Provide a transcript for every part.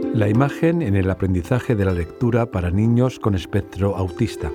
La imagen en el aprendizaje de la lectura para niños con espectro autista.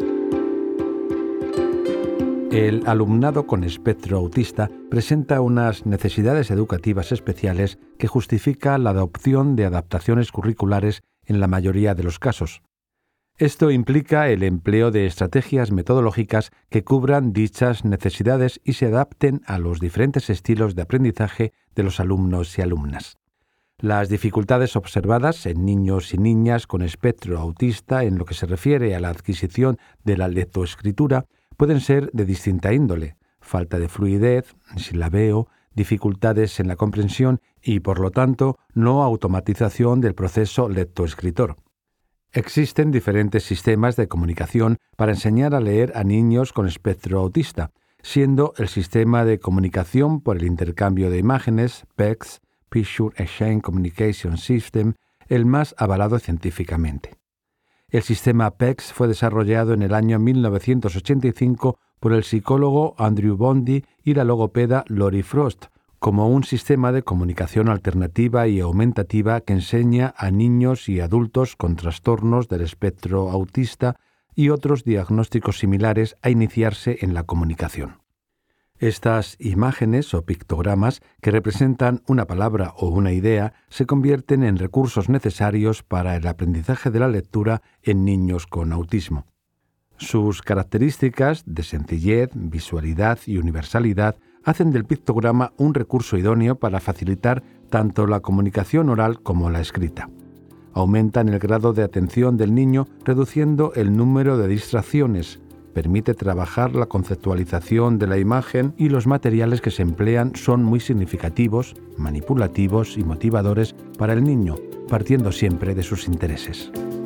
El alumnado con espectro autista presenta unas necesidades educativas especiales que justifica la adopción de adaptaciones curriculares en la mayoría de los casos. Esto implica el empleo de estrategias metodológicas que cubran dichas necesidades y se adapten a los diferentes estilos de aprendizaje de los alumnos y alumnas. Las dificultades observadas en niños y niñas con espectro autista en lo que se refiere a la adquisición de la lectoescritura pueden ser de distinta índole: falta de fluidez, silabeo, dificultades en la comprensión y, por lo tanto, no automatización del proceso lectoescritor. Existen diferentes sistemas de comunicación para enseñar a leer a niños con espectro autista, siendo el sistema de comunicación por el intercambio de imágenes, PECS, Picture Exchange Communication System, el más avalado científicamente. El sistema PECS fue desarrollado en el año 1985 por el psicólogo Andrew Bondi y la logopeda Lori Frost, como un sistema de comunicación alternativa y aumentativa que enseña a niños y adultos con trastornos del espectro autista y otros diagnósticos similares a iniciarse en la comunicación. Estas imágenes o pictogramas que representan una palabra o una idea se convierten en recursos necesarios para el aprendizaje de la lectura en niños con autismo. Sus características de sencillez, visualidad y universalidad hacen del pictograma un recurso idóneo para facilitar tanto la comunicación oral como la escrita. Aumentan el grado de atención del niño reduciendo el número de distracciones. Permite trabajar la conceptualización de la imagen y los materiales que se emplean son muy significativos, manipulativos y motivadores para el niño, partiendo siempre de sus intereses.